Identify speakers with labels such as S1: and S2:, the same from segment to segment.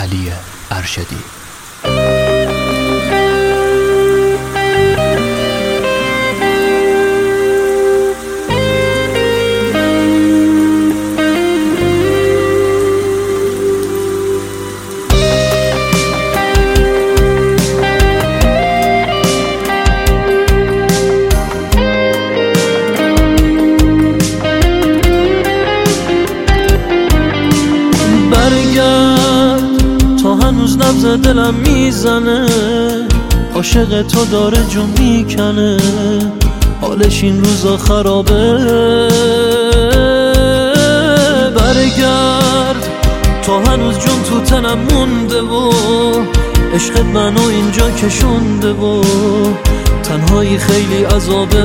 S1: علی ارشدی.
S2: هنوز نبض دلم میزنه، عاشق تو داره جون میکنه، حالش این روزا خرابه. برگرد تا هنوز جون تو تنم مونده و عشقت منو اینجا کشونده و تنهایی خیلی عذابه.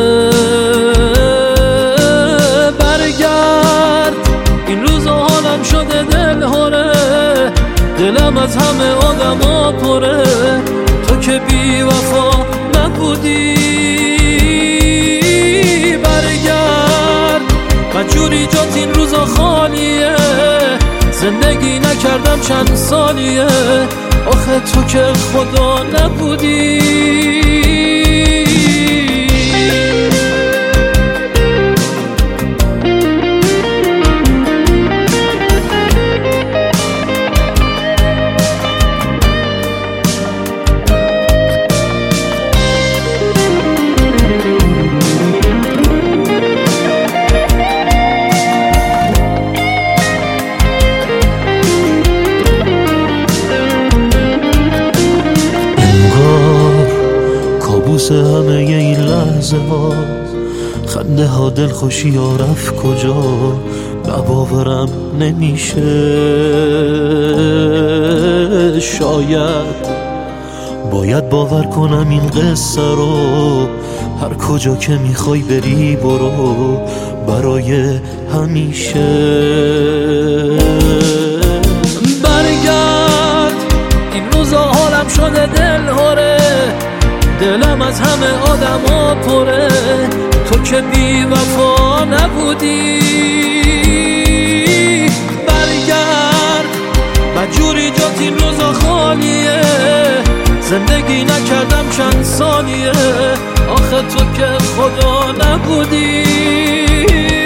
S2: برگرد این روزا حالم شده دلهوره، دلم از همه آدما پره، تو که بی وفا نبودی. برگرد مجبوری جات این روزا خالیه، زندگی نکردم چند سالیه، آخه تو که خدا نبودی. همه این لحظه ها، خنده ها، دلخوشی ها رفت کجا، باورم نمیشه. شاید باید باور کنم این قصه رو، هر کجا که میخوای بری برو، برای همیشه. برگرد این روزا حالم شده دلهوره، دلم از همه آدما پره، تو که بی وفا نبودی. برگرد مجبوری جات این روزا خالیه، زندگی نکردم چند سالیه، آخه تو که خدا نبودی.